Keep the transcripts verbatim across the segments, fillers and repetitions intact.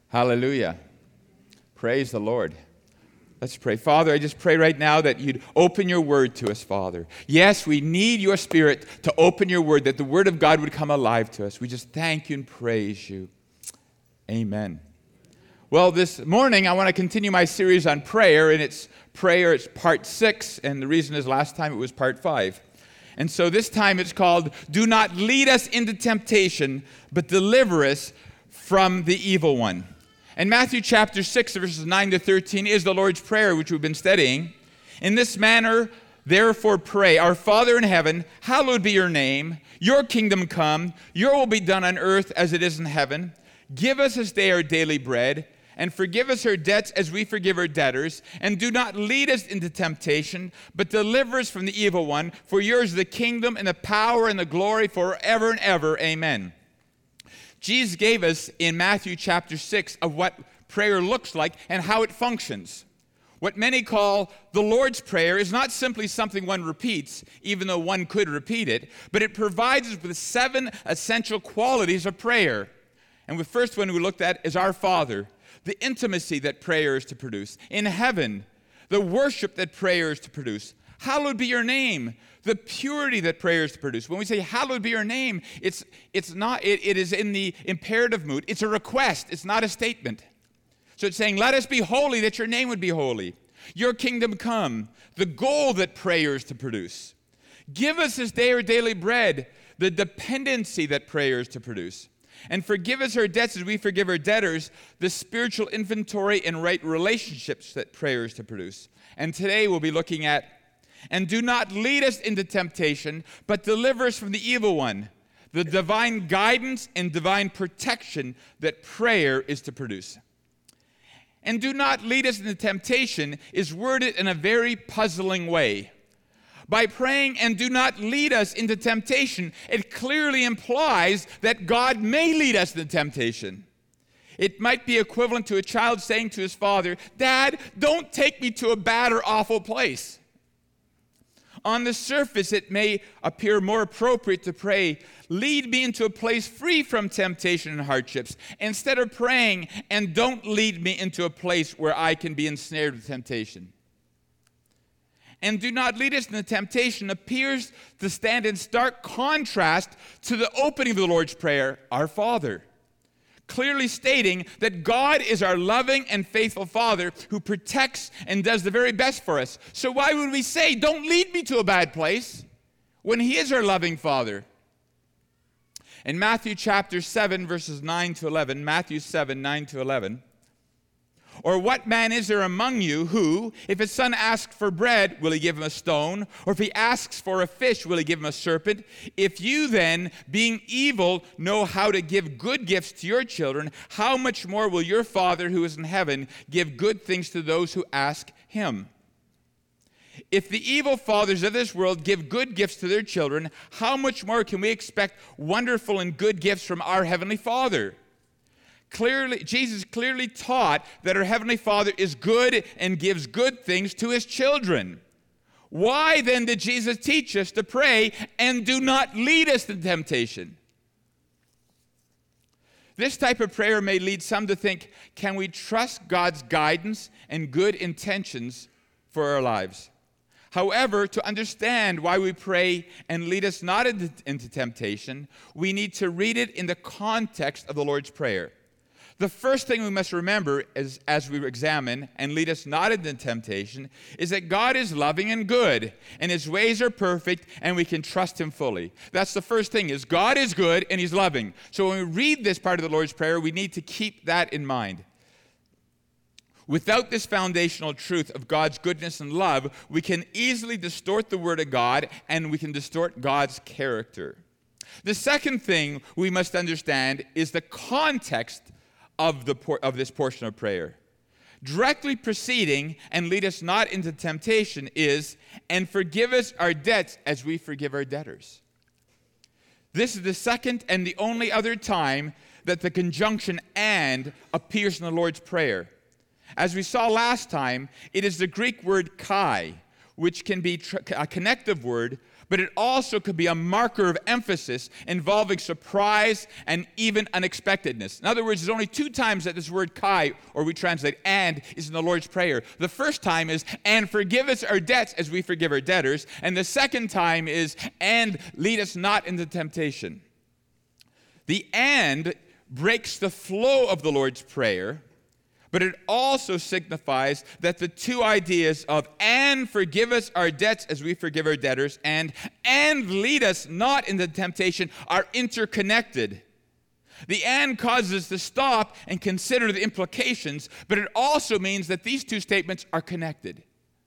Hallelujah. Praise the Lord. Let's pray. Father, I just pray right now that you'd open your word to us, Father. Yes, we need your Spirit to open your word, that the word of God would come alive to us. We just thank you and praise you. Amen. Well, this morning I want to continue my series on prayer, and it's prayer, it's part six, and the reason is last time it was part five. And so this time it's called, Do Not Lead Us into Temptation, but Deliver Us from the Evil One. And Matthew chapter six, verses nine to thirteen is the Lord's Prayer, which we've been studying. In this manner, therefore pray, Our Father in heaven, hallowed be your name. Your kingdom come. Your will be done on earth as it is in heaven. Give us this day our daily bread, and forgive us our debts as we forgive our debtors. And do not lead us into temptation, but deliver us from the evil one. For yours is the kingdom and the power and the glory forever and ever. Amen. Jesus gave us in Matthew chapter six of what prayer looks like and how it functions. What many call the Lord's Prayer is not simply something one repeats, even though one could repeat it, but it provides us with seven essential qualities of prayer. And the first one we looked at is our Father, the intimacy that prayer is to produce. In heaven, the worship that prayer is to produce. Hallowed be your name, the purity that prayer is to produce. When we say hallowed be your name, it's it's not it, it is in the imperative mood. It's a request. It's not a statement. So it's saying, let us be holy that your name would be holy. Your kingdom come, the goal that prayer is to produce. Give us this day our daily bread, the dependency that prayer is to produce. And forgive us our debts as we forgive our debtors, the spiritual inventory and right relationships that prayer is to produce. And today we'll be looking at, and do not lead us into temptation, but deliver us from the evil one, the divine guidance and divine protection that prayer is to produce. And do not lead us into temptation is worded in a very puzzling way. By praying, and do not lead us into temptation, it clearly implies that God may lead us into temptation. It might be equivalent to a child saying to his father, Dad, don't take me to a bad or awful place. On the surface, it may appear more appropriate to pray, lead me into a place free from temptation and hardships, instead of praying, and don't lead me into a place where I can be ensnared with temptation. And do not lead us into temptation appears to stand in stark contrast to the opening of the Lord's Prayer, Our Father, clearly stating that God is our loving and faithful Father who protects and does the very best for us. So why would we say, don't lead me to a bad place, when He is our loving Father? In Matthew chapter seven, verses nine to eleven, Matthew seven, nine to eleven, or what man is there among you who, if his son asks for bread, will he give him a stone? Or if he asks for a fish, will he give him a serpent? If you then, being evil, know how to give good gifts to your children, how much more will your Father who is in heaven give good things to those who ask him? If the evil fathers of this world give good gifts to their children, how much more can we expect wonderful and good gifts from our Heavenly Father? Clearly, Jesus clearly taught that our Heavenly Father is good and gives good things to His children. Why then did Jesus teach us to pray and do not lead us to temptation? This type of prayer may lead some to think, can we trust God's guidance and good intentions for our lives? However, to understand why we pray and lead us not into, into temptation, we need to read it in the context of the Lord's Prayer. The first thing we must remember is, as we examine and lead us not into temptation, is that God is loving and good, and His ways are perfect, and we can trust Him fully. That's the first thing, is God is good and He's loving. So when we read this part of the Lord's Prayer, we need to keep that in mind. Without this foundational truth of God's goodness and love, we can easily distort the Word of God, and we can distort God's character. The second thing we must understand is the context Of, the, of this portion of prayer. Directly preceding, and lead us not into temptation, is, and forgive us our debts as we forgive our debtors. This is the second and the only other time that the conjunction and appears in the Lord's Prayer. As we saw last time, it is the Greek word kai, which can be tr- a connective word, but it also could be a marker of emphasis involving surprise and even unexpectedness. In other words, there's only two times that this word kai, or we translate and, is in the Lord's Prayer. The first time is, and forgive us our debts as we forgive our debtors. And the second time is, and lead us not into temptation. The and breaks the flow of the Lord's Prayer, but it also signifies that the two ideas of and forgive us our debts as we forgive our debtors and and lead us not into temptation are interconnected. The and causes us to stop and consider the implications, but it also means that these two statements are connected.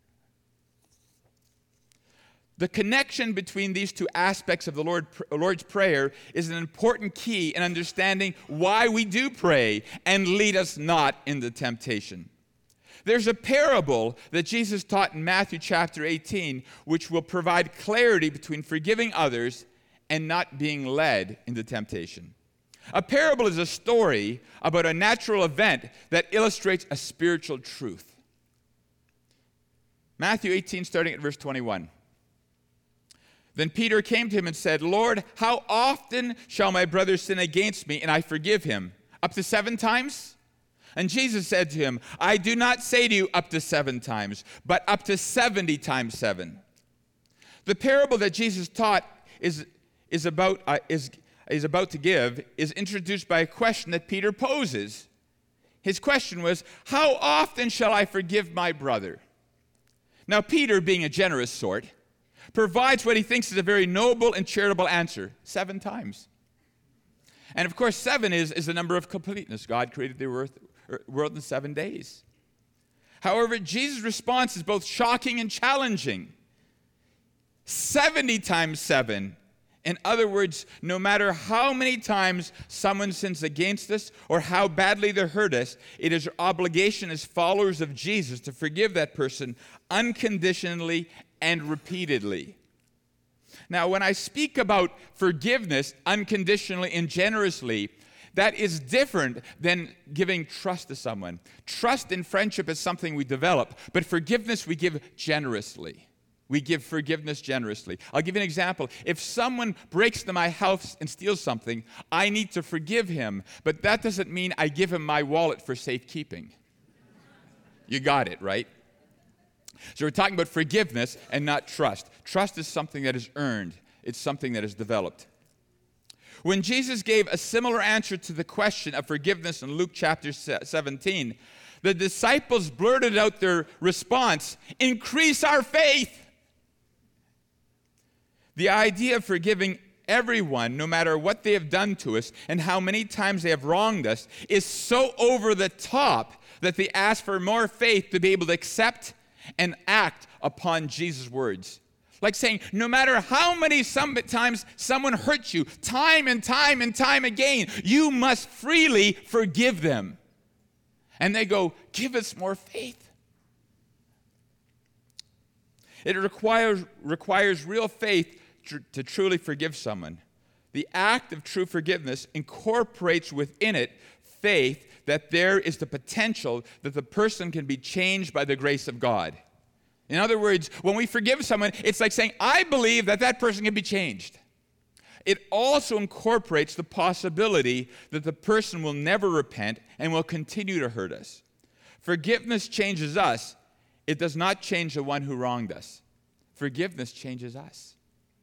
The connection between these two aspects of the Lord, Lord's Prayer is an important key in understanding why we do pray, and lead us not into temptation. There's a parable that Jesus taught in Matthew chapter eighteen, which will provide clarity between forgiving others and not being led into temptation. A parable is a story about a natural event that illustrates a spiritual truth. Matthew eighteen, starting at verse twenty-one. Then Peter came to him and said, Lord, how often shall my brother sin against me and I forgive him? Up to seven times? And Jesus said to him, I do not say to you up to seven times, but up to seventy times seven. The parable that Jesus taught is, is, about, uh, is, is about to give is introduced by a question that Peter poses. His question was, how often shall I forgive my brother? Now, Peter, being a generous sort, provides what he thinks is a very noble and charitable answer, seven times. And of course, seven is, is the number of completeness. God created the earth, world in seven days. However, Jesus' response is both shocking and challenging. seventy times seven. In other words, no matter how many times someone sins against us or how badly they hurt us, it is our obligation as followers of Jesus to forgive that person unconditionally and repeatedly. Now, when I speak about forgiveness unconditionally and generously, that is different than giving trust to someone. Trust in friendship is something we develop, but forgiveness we give generously. We give forgiveness generously. I'll give you an example. If someone breaks into my house and steals something, I need to forgive him, but that doesn't mean I give him my wallet for safekeeping. You got it, right? So we're talking about forgiveness and not trust. Trust is something that is earned. It's something that is developed. When Jesus gave a similar answer to the question of forgiveness in Luke chapter seventeen, the disciples blurted out their response, increase our faith. The idea of forgiving everyone, no matter what they have done to us and how many times they have wronged us, is so over the top that they ask for more faith to be able to accept and act upon Jesus' words. Like saying, no matter how many some, times someone hurts you, time and time and time again, you must freely forgive them. And they go, give us more faith. It requires, requires real faith tr- to truly forgive someone. The act of true forgiveness incorporates within it faith that there is the potential that the person can be changed by the grace of God. In other words, when we forgive someone, it's like saying, I believe that that person can be changed. It also incorporates the possibility that the person will never repent and will continue to hurt us. Forgiveness changes us. It does not change the one who wronged us. Forgiveness changes us.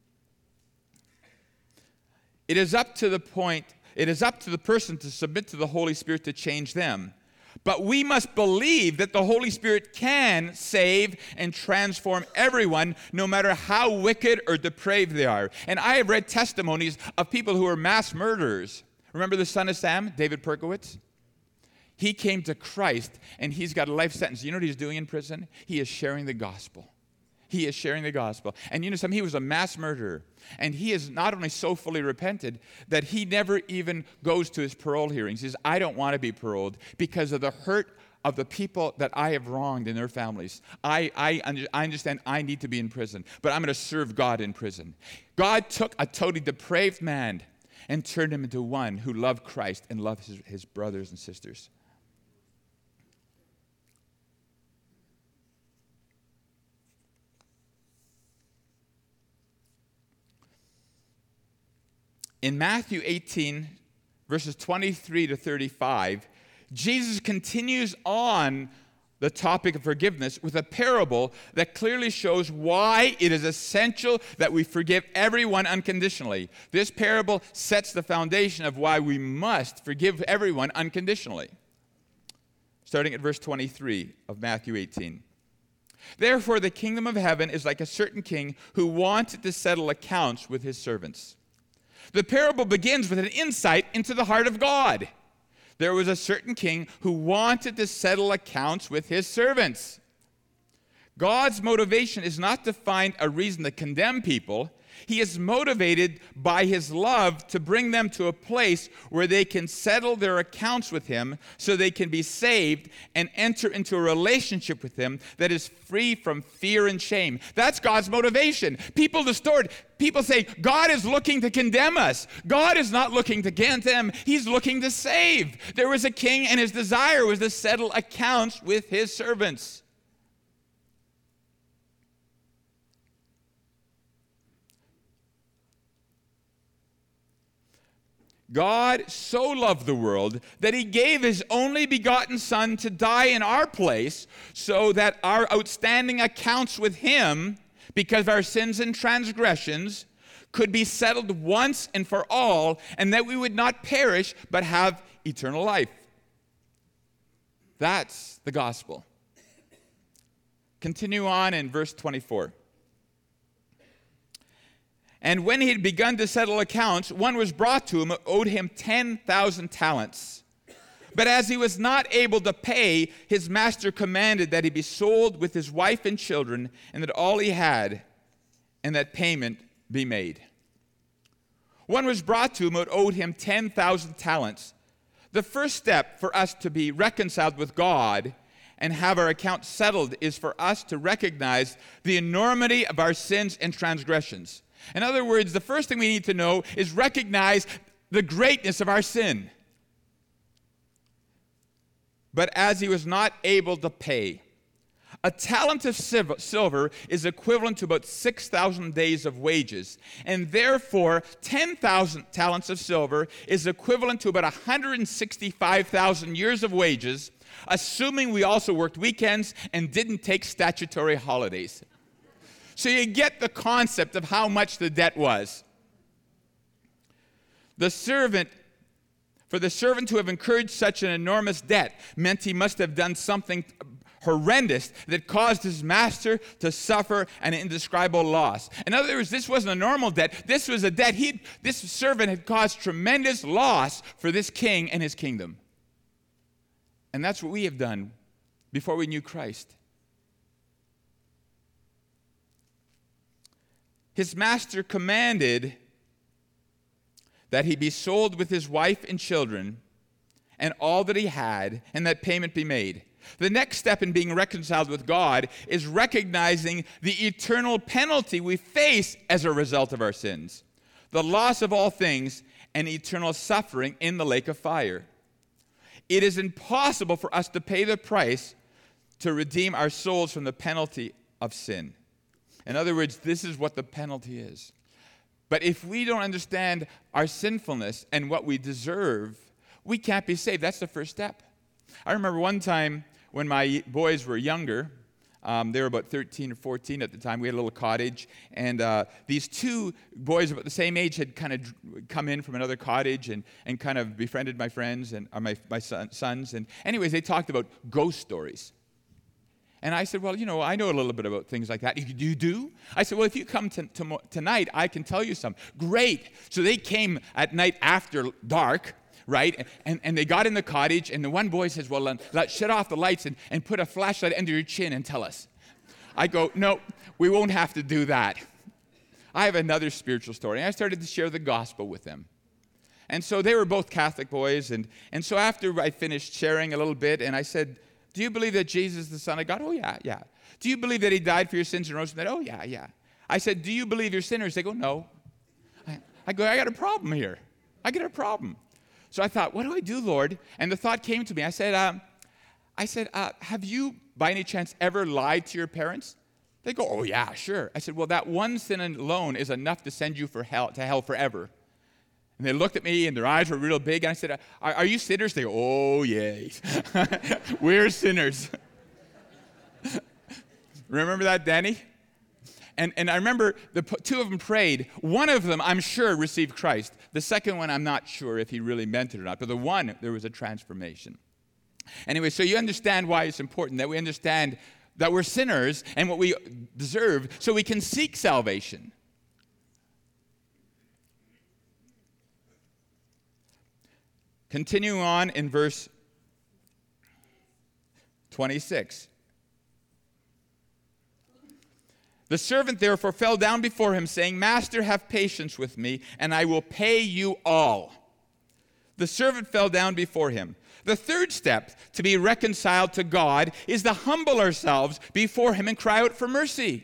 It is up to the point, it is up to the person to submit to the Holy Spirit to change them. But we must believe that the Holy Spirit can save and transform everyone, no matter how wicked or depraved they are. And I have read testimonies of people who are mass murderers. Remember the son of Sam, David Perkowitz? He came to Christ, and he's got a life sentence. You know what he's doing in prison? He is sharing the gospel. He is sharing the gospel. And you know something? He was a mass murderer. And he is not only so fully repented that he never even goes to his parole hearings. He says, I don't want to be paroled because of the hurt of the people that I have wronged in their families. I, I, I understand I need to be in prison, but I'm going to serve God in prison. God took a totally depraved man and turned him into one who loved Christ and loved his, his brothers and sisters. In Matthew eighteen, verses twenty-three to thirty-five, Jesus continues on the topic of forgiveness with a parable that clearly shows why it is essential that we forgive everyone unconditionally. This parable sets the foundation of why we must forgive everyone unconditionally. Starting at verse twenty-three of Matthew eighteen. Therefore, the kingdom of heaven is like a certain king who wanted to settle accounts with his servants. The parable begins with an insight into the heart of God. There was a certain king who wanted to settle accounts with his servants. God's motivation is not to find a reason to condemn people. He is motivated by his love to bring them to a place where they can settle their accounts with him so they can be saved and enter into a relationship with him that is free from fear and shame. That's God's motivation. People distort. People say, God is looking to condemn us. God is not looking to condemn. He's looking to save. There was a king and his desire was to settle accounts with his servants. God so loved the world that he gave his only begotten Son to die in our place so that our outstanding accounts with him, because of our sins and transgressions, could be settled once and for all, and that we would not perish but have eternal life. That's the gospel. Continue on in verse twenty-four. And when he had begun to settle accounts, one was brought to him who owed him ten thousand talents. But as he was not able to pay, his master commanded that he be sold with his wife and children, and that all he had, and that payment be made. One was brought to him who owed him ten thousand talents. The first step for us to be reconciled with God and have our account settled is for us to recognize the enormity of our sins and transgressions. In other words, the first thing we need to know is recognize the greatness of our sin. But as he was not able to pay, a talent of silver is equivalent to about six thousand days of wages, and therefore ten thousand talents of silver is equivalent to about one hundred sixty-five thousand years of wages, assuming we also worked weekends and didn't take statutory holidays. So you get the concept of how much the debt was. The servant, for the servant to have incurred such an enormous debt meant he must have done something horrendous that caused his master to suffer an indescribable loss. In other words, this wasn't a normal debt. This was a debt. He, this servant had caused tremendous loss for this king and his kingdom. And that's what we have done before we knew Christ. His master commanded that he be sold with his wife and children and all that he had, and that payment be made. The next step in being reconciled with God is recognizing the eternal penalty we face as a result of our sins, the loss of all things, and eternal suffering in the lake of fire. It is impossible for us to pay the price to redeem our souls from the penalty of sin. In other words, this is what the penalty is. But if we don't understand our sinfulness and what we deserve, we can't be saved. That's the first step. I remember one time when my boys were younger, um, they were about thirteen or fourteen at the time. We had a little cottage, and uh, these two boys about the same age had kind of come in from another cottage and, and kind of befriended my friends and uh, my, my son, sons. And anyways, they talked about ghost stories. And I said, well, you know, I know a little bit about things like that. You do? I said, well, if you come to, to, tonight, I can tell you some. Great. So they came at night after dark, right? And, and they got in the cottage, and the one boy says, well, let's shut off the lights and, and put a flashlight under your chin and tell us. I go, no, we won't have to do that. I have another spiritual story. And I started to share the gospel with them. And so they were both Catholic boys. And, and so after I finished sharing a little bit, and I said, do you believe that Jesus is the Son of God? Oh, yeah, yeah. Do you believe that he died for your sins and rose from the dead? Oh, yeah, yeah. I said, do you believe you're sinners? They go, no. I, I go, I got a problem here. I got a problem. So I thought, what do I do, Lord? And the thought came to me. I said, um, I said, uh, have you, by any chance, ever lied to your parents? They go, oh, yeah, sure. I said, well, that one sin alone is enough to send you for hell, to hell forever. And they looked at me, and their eyes were real big. And I said, are, are you sinners? They go, oh, yes. We're sinners. Remember that, Danny? And, and I remember the two of them prayed. One of them, I'm sure, received Christ. The second one, I'm not sure if he really meant it or not. But the one, there was a transformation. Anyway, so you understand why it's important that we understand that we're sinners and what we deserve so we can seek salvation. Continuing on in verse twenty-six. The servant therefore fell down before him, saying, Master, have patience with me, and I will pay you all. The servant fell down before him. The third step to be reconciled to God is to humble ourselves before him and cry out for mercy.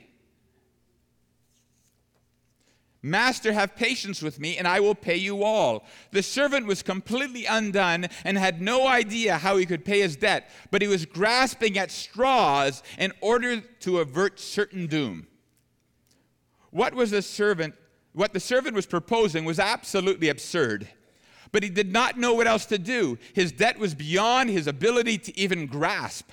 Master, have patience with me, and I will pay you all. The servant was completely undone and had no idea how he could pay his debt, but he was grasping at straws in order to avert certain doom. What was the servant, what the servant was proposing was absolutely absurd, but he did not know what else to do. His debt was beyond his ability to even grasp.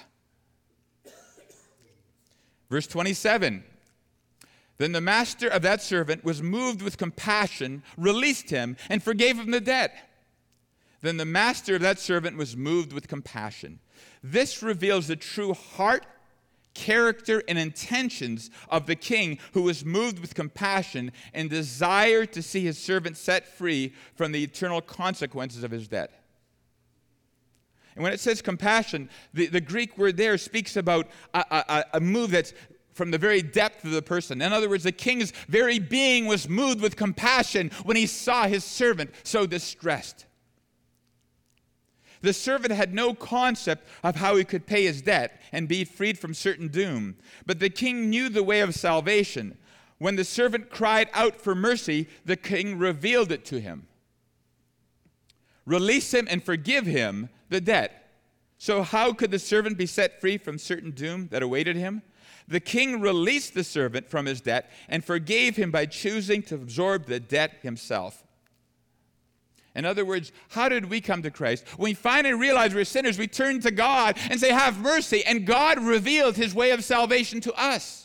Verse twenty-seven. Then the master of that servant was moved with compassion, released him, and forgave him the debt. Then the master of that servant was moved with compassion. This reveals the true heart, character, and intentions of the king, who was moved with compassion and desired to see his servant set free from the eternal consequences of his debt. And when it says compassion, the, the Greek word there speaks about a, a, a move that's from the very depth of the person. In other words, the king's very being was moved with compassion when he saw his servant so distressed. The servant had no concept of how he could pay his debt and be freed from certain doom. But the king knew the way of salvation. When the servant cried out for mercy, the king revealed it to him. Release him and forgive him the debt. So how could the servant be set free from certain doom that awaited him? The king released the servant from his debt and forgave him by choosing to absorb the debt himself. In other words, how did we come to Christ? When we finally realize we're sinners, we turn to God and say, have mercy, and God revealed his way of salvation to us.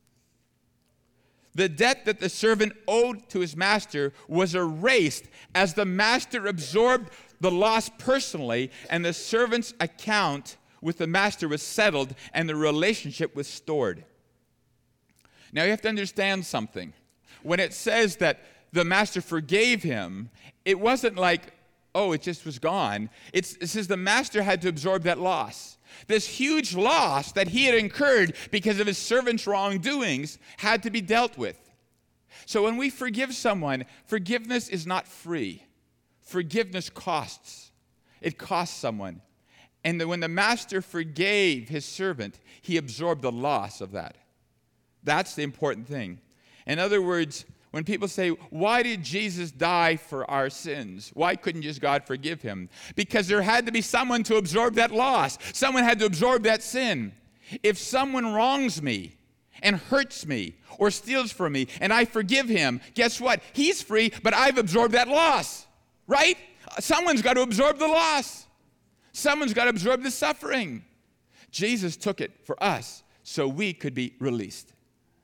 The debt that the servant owed to his master was erased as the master absorbed the loss personally, and the servant's account with the master was settled, and the relationship was stored. Now you have to understand something. When it says that the master forgave him, it wasn't like, oh, it just was gone. It's, it says the master had to absorb that loss. This huge loss that he had incurred because of his servant's wrongdoings had to be dealt with. So when we forgive someone, forgiveness is not free. Forgiveness costs. It costs someone. And when the master forgave his servant, he absorbed the loss of that. That's the important thing. In other words, when people say, why did Jesus die for our sins? Why couldn't just God forgive him? Because there had to be someone to absorb that loss. Someone had to absorb that sin. If someone wrongs me and hurts me or steals from me and I forgive him, guess what? He's free, but I've absorbed that loss, right? Someone's got to absorb the loss. Someone's got to absorb the suffering. Jesus took it for us so we could be released.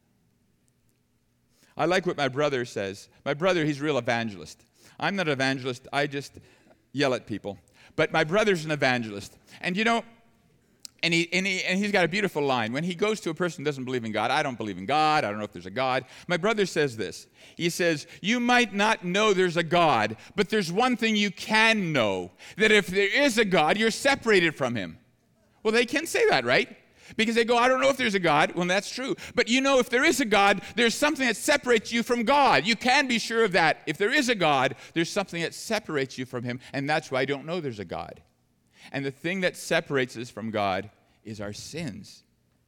I like what my brother says. My brother, he's a real evangelist. I'm not an evangelist. I just yell at people. But my brother's an evangelist. And you know, and, he, and, he, and he's got a beautiful line. When he goes to a person who doesn't believe in God, I don't believe in God, I don't know if there's a God. My brother says this. He says, you might not know there's a God, but there's one thing you can know, that if there is a God, you're separated from him. Well, they can say that, right? Because they go, I don't know if there's a God. Well, that's true. But you know, if there is a God, there's something that separates you from God. You can be sure of that. If there is a God, there's something that separates you from him, and that's why I don't know there's a God. And the thing that separates us from God is our sins.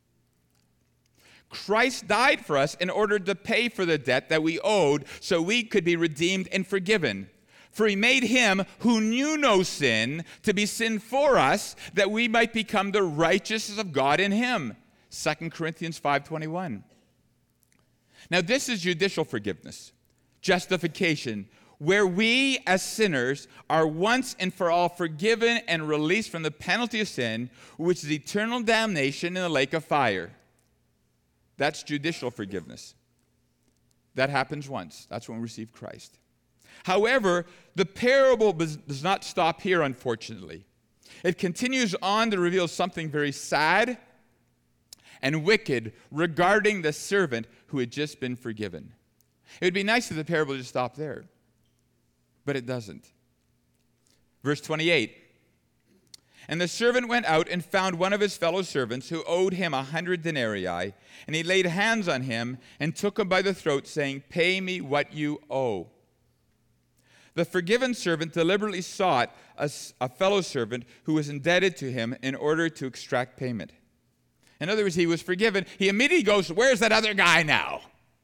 Christ died for us in order to pay for the debt that we owed so we could be redeemed and forgiven. For he made him who knew no sin to be sin for us, that we might become the righteousness of God in him. Second Corinthians five twenty-one. Now this is judicial forgiveness, justification, where we as sinners are once and for all forgiven and released from the penalty of sin, which is eternal damnation in the lake of fire. That's judicial forgiveness. That happens once. That's when we receive Christ. However, the parable does not stop here, unfortunately. It continues on to reveal something very sad and wicked regarding the servant who had just been forgiven. It would be nice if the parable just stopped there, but it doesn't. Verse twenty-eight, and the servant went out and found one of his fellow servants who owed him a hundred denarii, and he laid hands on him and took him by the throat, saying, "Pay me what you owe." The forgiven servant deliberately sought a, a fellow servant who was indebted to him in order to extract payment. In other words, he was forgiven. He immediately goes, "Where's that other guy now?"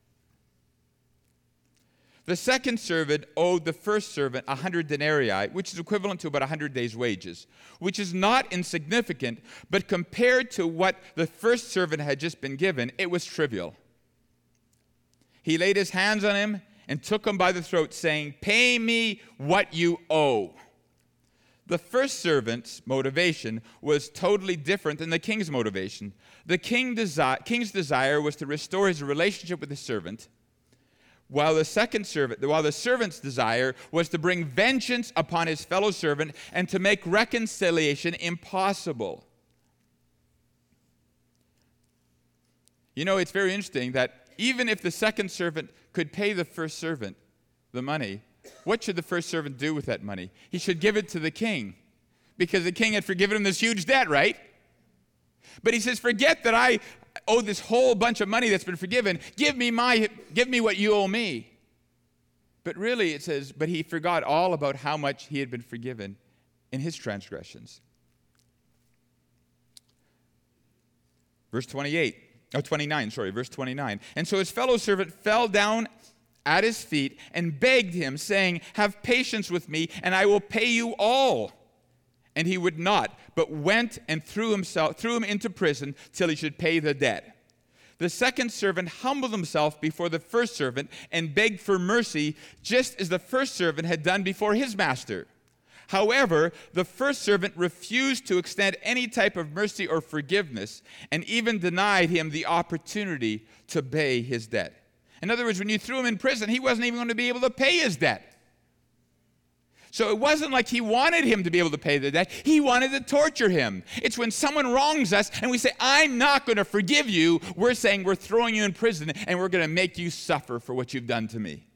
The second servant owed the first servant a hundred denarii, which is equivalent to about a hundred days' wages, which is not insignificant, but compared to what the first servant had just been given, it was trivial. He laid his hands on him and took him by the throat, saying, "Pay me what you owe." The first servant's motivation was totally different than the king's motivation. The king desi- king's desire was to restore his relationship with the servant, while the second servant, while the servant's desire was to bring vengeance upon his fellow servant and to make reconciliation impossible. You know, it's very interesting that even if the second servant could pay the first servant the money, what should the first servant do with that money? He should give it to the king, because the king had forgiven him this huge debt, right? But he says, "Forget that I owe this whole bunch of money that's been forgiven. Give me my, give me what you owe me." But really it says, but he forgot all about how much he had been forgiven in his transgressions. Verse twenty-eight, oh, twenty-nine, sorry, verse twenty-nine. And so his fellow servant fell down at his feet and begged him, saying, "Have patience with me, and I will pay you all." And he would not, but went and threw himself, threw him into prison till he should pay the debt. The second servant humbled himself before the first servant and begged for mercy, just as the first servant had done before his master. However, the first servant refused to extend any type of mercy or forgiveness, and even denied him the opportunity to pay his debt. In other words, when you threw him in prison, he wasn't even going to be able to pay his debt. So it wasn't like he wanted him to be able to pay the debt. He wanted to torture him. It's when someone wrongs us and we say, "I'm not going to forgive you," we're saying we're throwing you in prison and we're going to make you suffer for what you've done to me.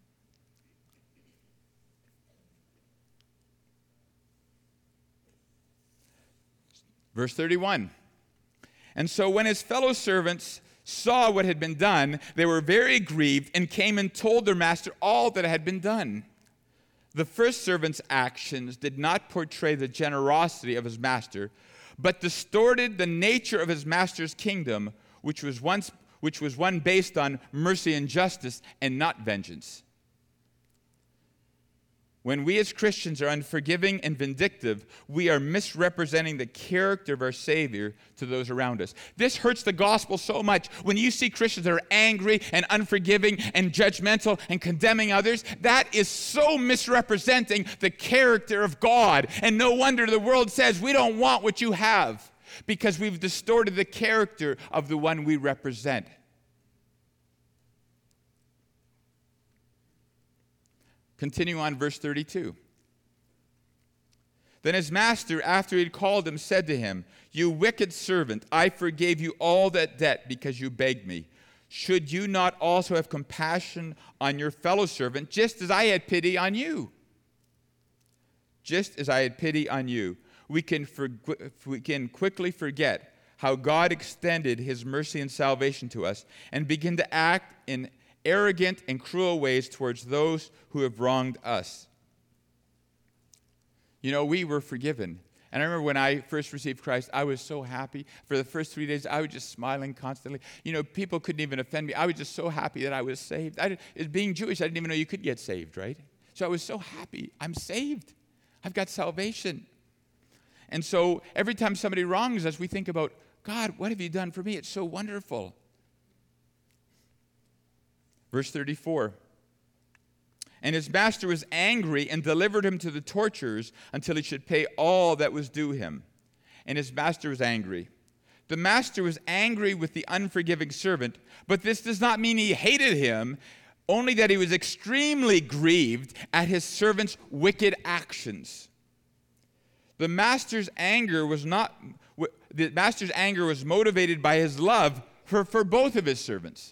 Verse thirty-one. And so when his fellow servants saw what had been done, they were very grieved and came and told their master all that had been done. The first servant's actions did not portray the generosity of his master, but distorted the nature of his master's kingdom, which was once which was one based on mercy and justice and not vengeance. When we as Christians are unforgiving and vindictive, we are misrepresenting the character of our Savior to those around us. This hurts the gospel so much. When you see Christians that are angry and unforgiving and judgmental and condemning others, that is so misrepresenting the character of God. And no wonder the world says, "We don't want what you have," because we've distorted the character of the one we represent. Continue on, verse thirty-two. Then his master, after he had called him, said to him, "You wicked servant, I forgave you all that debt because you begged me. Should you not also have compassion on your fellow servant, just as I had pity on you?" Just as I had pity on you. We can, for, we can quickly forget how God extended his mercy and salvation to us and begin to act in arrogant and cruel ways towards those who have wronged us. You know, we were forgiven. And I remember when I first received Christ, I was so happy. For the first three days, I was just smiling constantly. You know, people couldn't even offend me. I was just so happy that I was saved. I, as being Jewish, I didn't even know you could get saved, right? So I was so happy. I'm saved. I've got salvation. And so every time somebody wrongs us, we think about, "God, what have you done for me? It's so wonderful." Verse thirty-four. And his master was angry and delivered him to the torturers until he should pay all that was due him. And his master was angry. The master was angry with the unforgiving servant, but this does not mean he hated him, only that he was extremely grieved at his servant's wicked actions. The master's anger was not the master's anger was motivated by his love for, for both of his servants.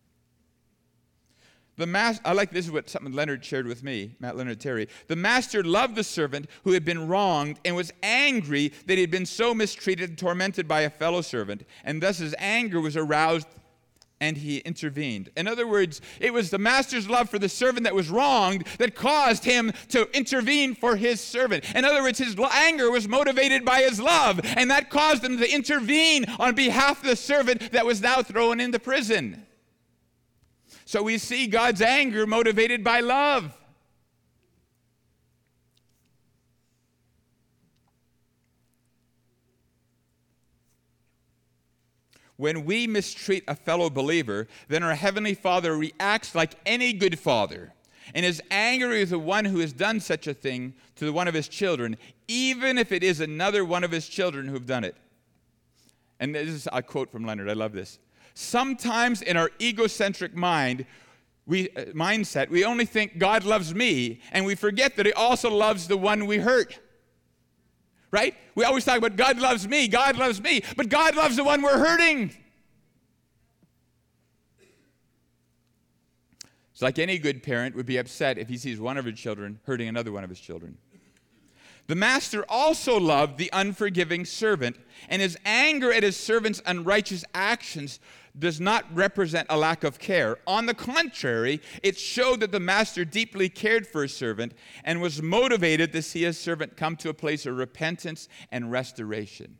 The mas- I like this is what something Leonard shared with me, Matt Leonard Terry. The master loved the servant who had been wronged and was angry that he had been so mistreated and tormented by a fellow servant, and thus his anger was aroused and he intervened. In other words, it was the master's love for the servant that was wronged that caused him to intervene for his servant. In other words, his anger was motivated by his love, and that caused him to intervene on behalf of the servant that was now thrown into prison. So we see God's anger motivated by love. When we mistreat a fellow believer, then our Heavenly Father reacts like any good father and is angry with the one who has done such a thing to the one of his children, even if it is another one of his children who've done it. And this is a quote from Leonard. I love this. Sometimes in our egocentric mind, we uh, mindset, we only think God loves me, and we forget that he also loves the one we hurt. Right? We always talk about God loves me, God loves me, but God loves the one we're hurting. It's like any good parent would be upset if he sees one of his children hurting another one of his children. The master also loved the unforgiving servant, and his anger at his servant's unrighteous actions does not represent a lack of care. On the contrary, it showed that the master deeply cared for his servant and was motivated to see his servant come to a place of repentance and restoration.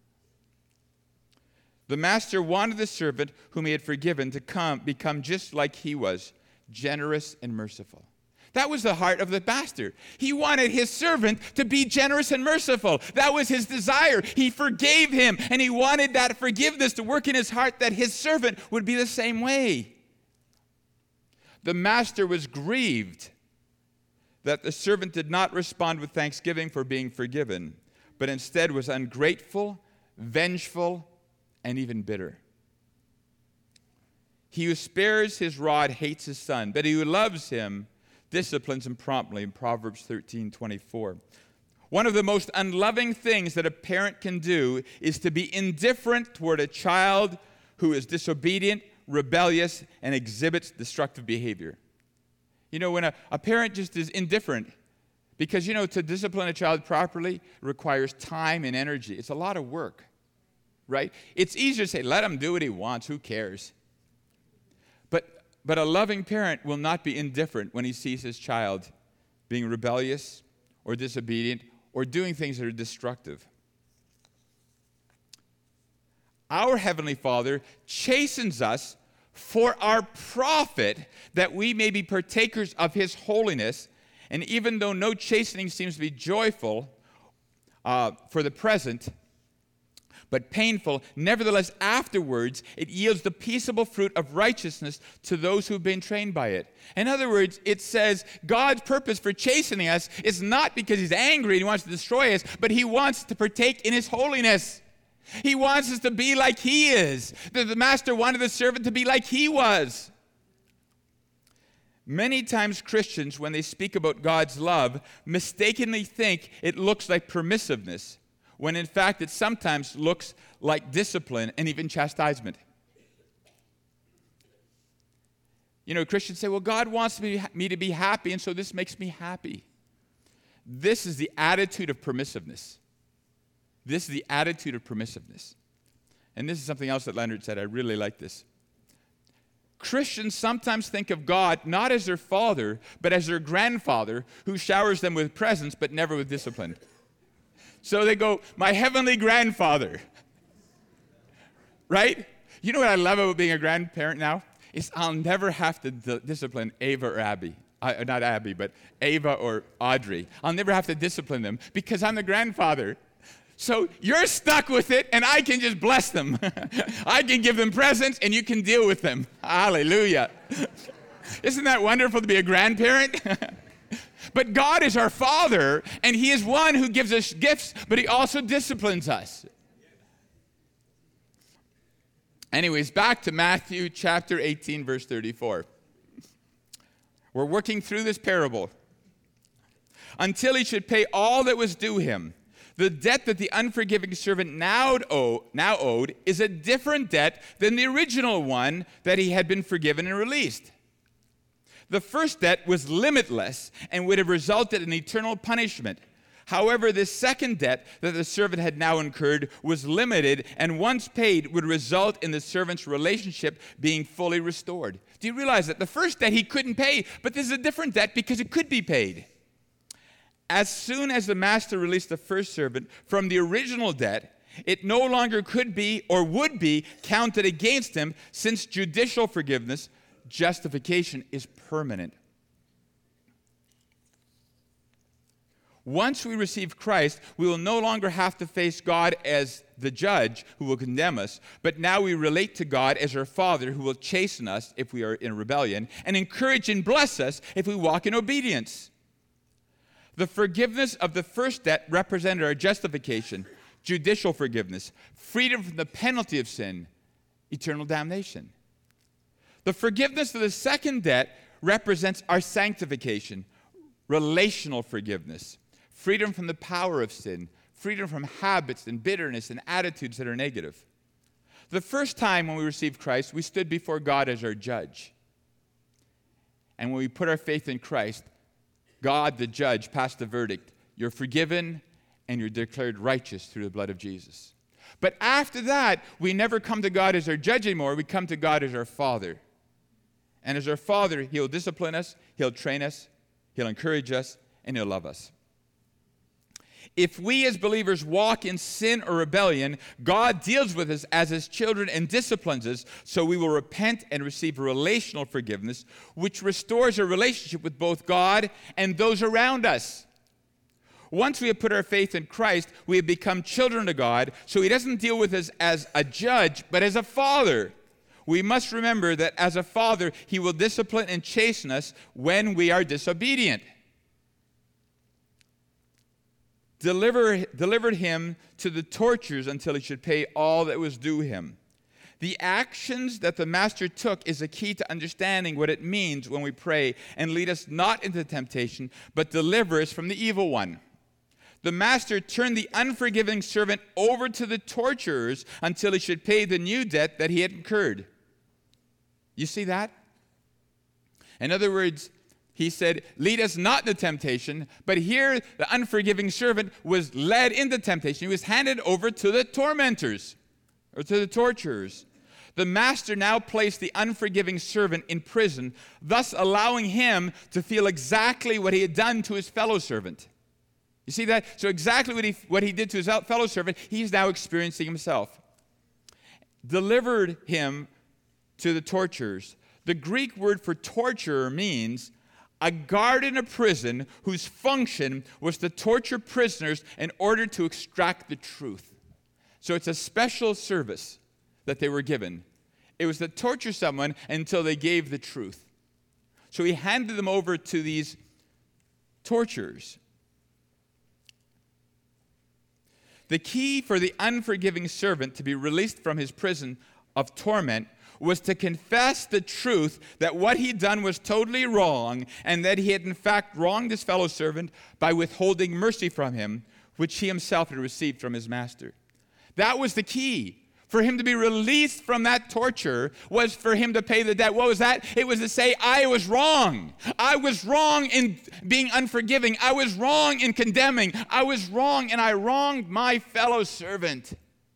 The master wanted the servant whom he had forgiven to come, become just like he was, generous and merciful. That was the heart of the master. He wanted his servant to be generous and merciful. That was his desire. He forgave him, and he wanted that forgiveness to work in his heart that his servant would be the same way. The master was grieved that the servant did not respond with thanksgiving for being forgiven, but instead was ungrateful, vengeful, and even bitter. He who spares his rod hates his son, but he who loves him disciplines him promptly, in Proverbs thirteen twenty-four. One of the most unloving things that a parent can do is to be indifferent toward a child who is disobedient, rebellious, and exhibits destructive behavior. You know, when a, a parent just is indifferent, because, you know, to discipline a child properly requires time and energy. It's a lot of work, right? It's easier to say, let him do what he wants, who cares? But But a loving parent will not be indifferent when he sees his child being rebellious or disobedient or doing things that are destructive. Our Heavenly Father chastens us for our profit, that we may be partakers of his holiness. And even though no chastening seems to be joyful uh, for the present, but painful, nevertheless afterwards it yields the peaceable fruit of righteousness to those who've been trained by it. In other words, it says God's purpose for chastening us is not because he's angry and he wants to destroy us, but he wants to partake in his holiness. He wants us to be like he is. The, the master wanted the servant to be like he was. Many times Christians, when they speak about God's love, mistakenly think it looks like permissiveness, when in fact it sometimes looks like discipline and even chastisement. You know, Christians say, well, God wants me, me to be happy, and so this makes me happy. This is the attitude of permissiveness. This is the attitude of permissiveness. And this is something else that Leonard said. I really like this. Christians sometimes think of God not as their father, but as their grandfather who showers them with presents but never with discipline. So they go, my heavenly grandfather. Right? You know what I love about being a grandparent now? Is I'll never have to d- discipline Ava or Abby. Uh, not Abby, but Ava or Audrey. I'll never have to discipline them because I'm the grandfather. So you're stuck with it, and I can just bless them. I can give them presents, and you can deal with them. Hallelujah. Isn't that wonderful to be a grandparent? But God is our Father, and He is one who gives us gifts, but He also disciplines us. Anyways, back to Matthew chapter eighteen, verse thirty-four. We're working through this parable. Until he should pay all that was due him. The debt that the unforgiving servant now owed, now owed is a different debt than the original one that he had been forgiven and released. The first debt was limitless and would have resulted in eternal punishment. However, this second debt that the servant had now incurred was limited, and once paid would result in the servant's relationship being fully restored. Do you realize that the first debt he couldn't pay, but this is a different debt because it could be paid? As soon as the master released the first servant from the original debt, it no longer could be or would be counted against him, since judicial forgiveness, justification, is permanent. Once we receive Christ, we will no longer have to face God as the judge who will condemn us, but now we relate to God as our Father who will chasten us if we are in rebellion and encourage and bless us if we walk in obedience. The forgiveness of the first debt represented our justification, judicial forgiveness, freedom from the penalty of sin, eternal damnation. The forgiveness of the second debt represents our sanctification, relational forgiveness, freedom from the power of sin, freedom from habits and bitterness and attitudes that are negative. The first time when we received Christ, we stood before God as our judge. And when we put our faith in Christ, God, the judge, passed the verdict. You're forgiven and you're declared righteous through the blood of Jesus. But after that, we never come to God as our judge anymore. We come to God as our Father. And as our Father, He'll discipline us, He'll train us, He'll encourage us, and He'll love us. If we as believers walk in sin or rebellion, God deals with us as His children and disciplines us, so we will repent and receive relational forgiveness, which restores our relationship with both God and those around us. Once we have put our faith in Christ, we have become children of God, so He doesn't deal with us as a judge, but as a Father. We must remember that as a Father, He will discipline and chasten us when we are disobedient. Deliver, delivered him to the torturers until he should pay all that was due him. The actions that the master took is a key to understanding what it means when we pray, and lead us not into temptation, but deliver us from the evil one. The master turned the unforgiving servant over to the torturers until he should pay the new debt that he had incurred. You see that? In other words, He said, lead us not into temptation, but here the unforgiving servant was led into temptation. He was handed over to the tormentors, or to the torturers. The master now placed the unforgiving servant in prison, thus allowing him to feel exactly what he had done to his fellow servant. You see that? So exactly what he, what he did to his fellow servant, he's now experiencing himself. Delivered him to the torturers. The Greek word for torturer means a guard in a prison whose function was to torture prisoners in order to extract the truth. So it's a special service that they were given. It was to torture someone until they gave the truth. So he handed them over to these torturers. The key for the unforgiving servant to be released from his prison of torment was to confess the truth that what he'd done was totally wrong, and that he had in fact wronged his fellow servant by withholding mercy from him, which he himself had received from his master. That was the key. For him to be released from that torture was for him to pay the debt. What was that? It was to say, I was wrong. I was wrong in being unforgiving. I was wrong in condemning. I was wrong, and I wronged my fellow servant.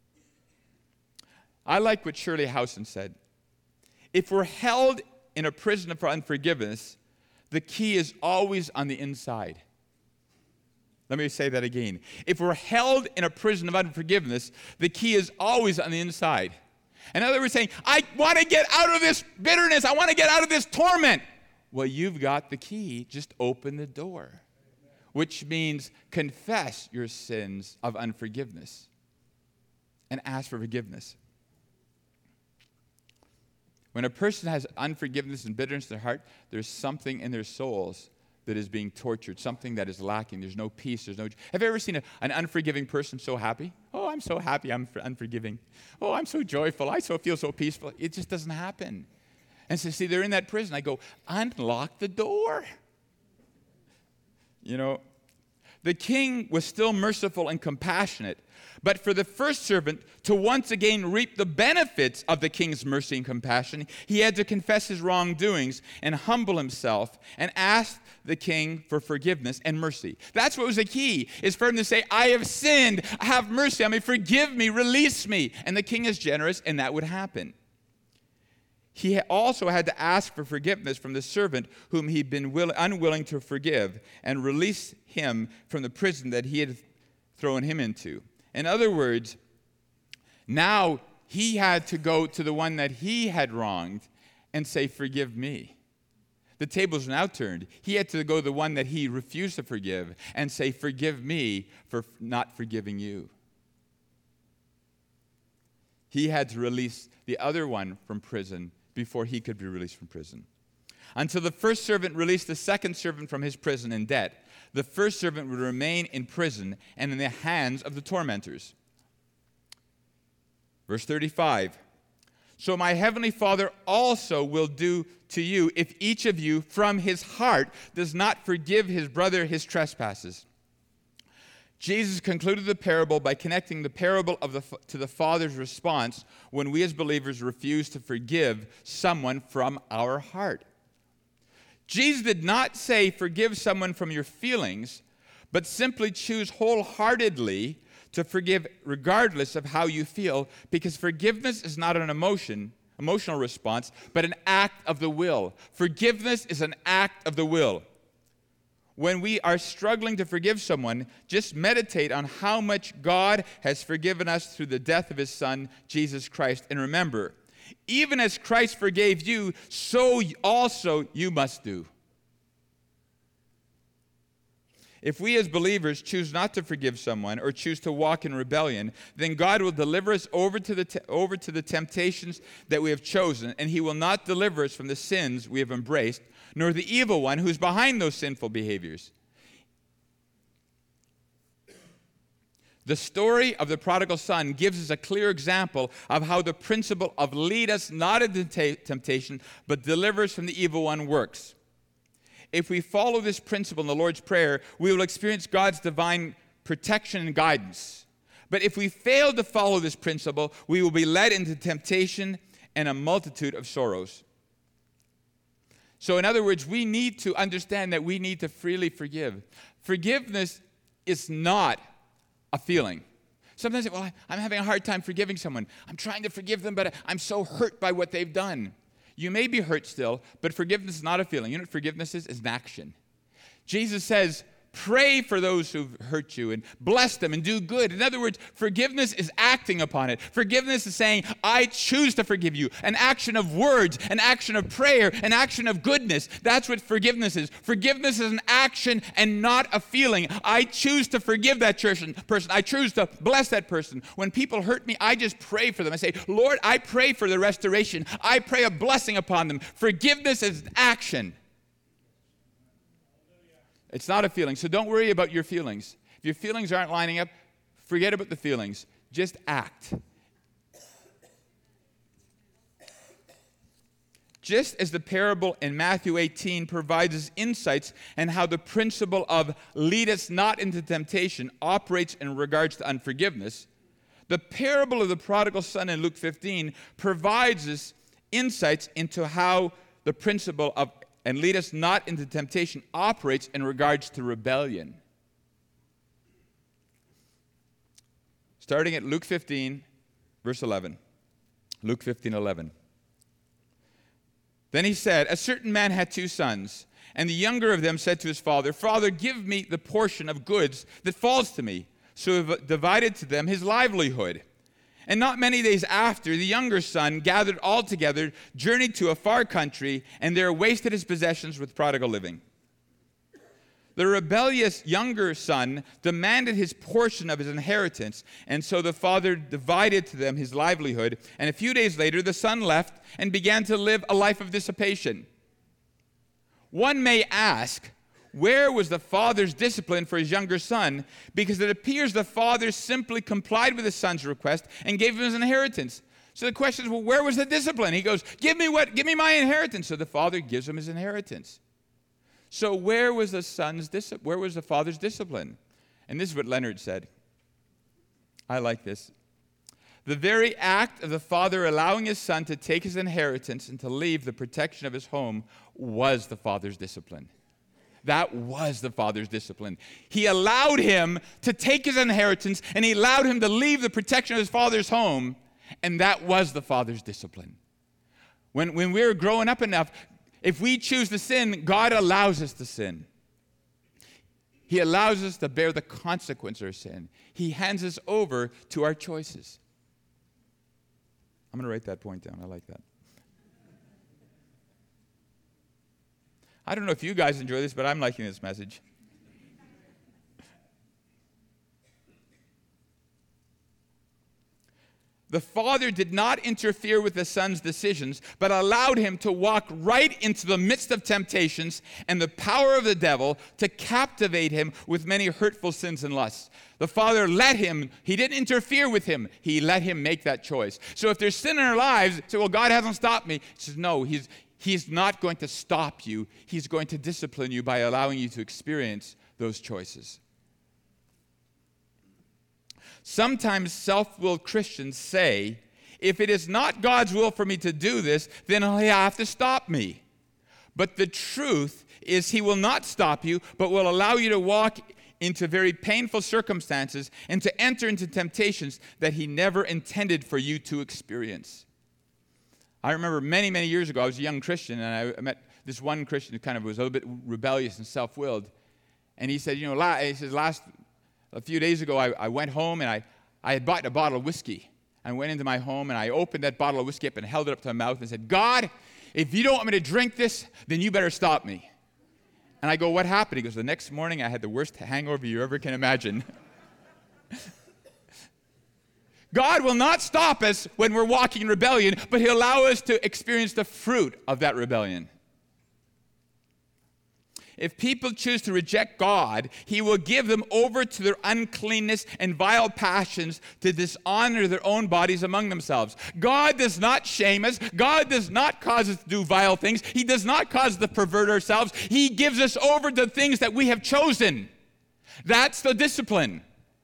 I like what Shirley Howson said. If we're held in a prison for unforgiveness, the key is always on the inside. Let me say that again. If we're held in a prison of unforgiveness, the key is always on the inside. In other words, saying, I want to get out of this bitterness. I want to get out of this torment. Well, you've got the key. Just open the door, which means confess your sins of unforgiveness and ask for forgiveness. When a person has unforgiveness and bitterness in their heart, there's something in their souls that is being tortured, something that is lacking. There's no peace. There's no. Have you ever seen a, an unforgiving person so happy? Oh, I'm so happy I'm unforgiving. Oh, I'm so joyful. I so feel so peaceful. It just doesn't happen. And so, see, they're in that prison. I go, unlock the door. You know, the king was still merciful and compassionate, but for the first servant to once again reap the benefits of the king's mercy and compassion, he had to confess his wrongdoings and humble himself and ask the king for forgiveness and mercy. That's what was the key, is for him to say, I have sinned, have mercy on me, forgive me, release me. And the king is generous, and that would happen. He also had to ask for forgiveness from the servant whom he'd been will, unwilling to forgive and release him from the prison that he had thrown him into. In other words, now he had to go to the one that he had wronged and say, forgive me. The tables were now turned. He had to go to the one that he refused to forgive and say, forgive me for not forgiving you. He had to release the other one from prison before he could be released from prison. Until the first servant released the second servant from his prison in debt, the first servant would remain in prison and in the hands of the tormentors. Verse thirty-five, so my heavenly Father also will do to you if each of you from his heart does not forgive his brother his trespasses. Jesus concluded the parable by connecting the parable of the, to the Father's response when we as believers refuse to forgive someone from our heart. Jesus did not say forgive someone from your feelings, but simply choose wholeheartedly to forgive regardless of how you feel, because forgiveness is not an emotion, emotional response, but an act of the will. Forgiveness is an act of the will. When we are struggling to forgive someone, just meditate on how much God has forgiven us through the death of his Son, Jesus Christ. And remember, even as Christ forgave you, so also you must do. If we as believers choose not to forgive someone or choose to walk in rebellion, then God will deliver us over to the te- over to the temptations that we have chosen, and he will not deliver us from the sins we have embraced, nor the evil one who is behind those sinful behaviors. The story of the prodigal son gives us a clear example of how the principle of lead us not into temptation, but deliver us from the evil one works. If we follow this principle in the Lord's Prayer, we will experience God's divine protection and guidance. But if we fail to follow this principle, we will be led into temptation and a multitude of sorrows. So in other words, we need to understand that we need to freely forgive. Forgiveness is not a feeling. Sometimes, well, I'm having a hard time forgiving someone. I'm trying to forgive them, but I'm so hurt by what they've done. You may be hurt still, but forgiveness is not a feeling. You know what forgiveness is? It's an action. Jesus says, pray for those who've hurt you and bless them and do good. In other words, forgiveness is acting upon it. Forgiveness is saying, I choose to forgive you. An action of words, an action of prayer, an action of goodness. That's what forgiveness is. Forgiveness is an action and not a feeling. I choose to forgive that person. I choose to bless that person. When people hurt me, I just pray for them. I say, Lord, I pray for the restoration. I pray a blessing upon them. Forgiveness is an action. It's not a feeling, so don't worry about your feelings. If your feelings aren't lining up, forget about the feelings. Just act. Just as the parable in Matthew eighteen provides us insights on how the principle of lead us not into temptation operates in regards to unforgiveness, the parable of the prodigal son in Luke fifteen provides us insights into how the principle of and lead us not into temptation operates in regards to rebellion. Starting at Luke fifteen, verse eleven. Luke fifteen, eleven. Then he said, a certain man had two sons, and the younger of them said to his father, Father, give me the portion of goods that falls to me. So he divided to them his livelihood. And not many days after, the younger son gathered all together, journeyed to a far country, and there wasted his possessions with prodigal living. The rebellious younger son demanded his portion of his inheritance, and so the father divided to them his livelihood. And a few days later, the son left and began to live a life of dissipation. One may ask, where was the father's discipline for his younger son? Because it appears the father simply complied with his son's request and gave him his inheritance. So the question is, well, where was the discipline? He goes, give me what? Give me my inheritance. So the father gives him his inheritance. So where was the son's dis- where was the father's discipline? And this is what Leonard said. I like this. The very act of the father allowing his son to take his inheritance and to leave the protection of his home was the father's discipline. That was the father's discipline. He allowed him to take his inheritance, and he allowed him to leave the protection of his father's home, and that was the father's discipline. When, when we're growing up enough, if we choose to sin, God allows us to sin. He allows us to bear the consequence of our sin. He hands us over to our choices. I'm going to write that point down. I like that. I don't know if you guys enjoy this, but I'm liking this message. The father did not interfere with the son's decisions, but allowed him to walk right into the midst of temptations and the power of the devil to captivate him with many hurtful sins and lusts. The father let him, he didn't interfere with him, he let him make that choice. So if there's sin in our lives, say, well, God hasn't stopped me. He says, no, he's, he's not going to stop you. He's going to discipline you by allowing you to experience those choices. Sometimes self-willed Christians say, if it is not God's will for me to do this, then he'll have to stop me. But the truth is he will not stop you, but will allow you to walk into very painful circumstances and to enter into temptations that he never intended for you to experience. I remember many, many years ago, I was a young Christian, and I met this one Christian who kind of was a little bit rebellious and self-willed. And he said, you know, la- he says, last... A few days ago, I, I went home and I, I had bought a bottle of whiskey. I went into my home and I opened that bottle of whiskey up and held it up to my mouth and said, God, if you don't want me to drink this, then you better stop me. And I go, what happened? He goes, the next morning I had the worst hangover you ever can imagine. God will not stop us when we're walking in rebellion, but he'll allow us to experience the fruit of that rebellion. If people choose to reject God, he will give them over to their uncleanness and vile passions to dishonor their own bodies among themselves. God does not shame us. God does not cause us to do vile things. He does not cause us to pervert ourselves. He gives us over to things that we have chosen. That's the discipline.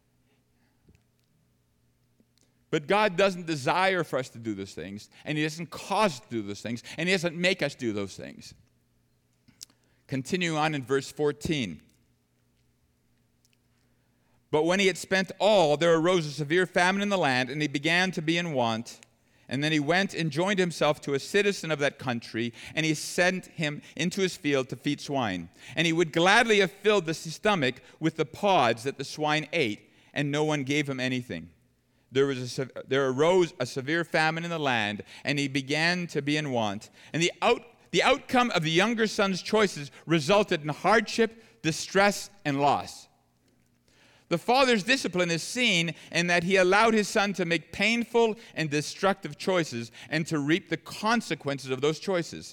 But God doesn't desire for us to do those things, and he doesn't cause us to do those things, and he doesn't make us do those things. Continuing on in verse fourteen. But when he had spent all, there arose a severe famine in the land, and he began to be in want. And then he went and joined himself to a citizen of that country, and he sent him into his field to feed swine. And he would gladly have filled the stomach with the pods that the swine ate, and no one gave him anything. There, was a, there arose a severe famine in the land, and he began to be in want. And the out The outcome of the younger son's choices resulted in hardship, distress, and loss. The father's discipline is seen in that he allowed his son to make painful and destructive choices and to reap the consequences of those choices.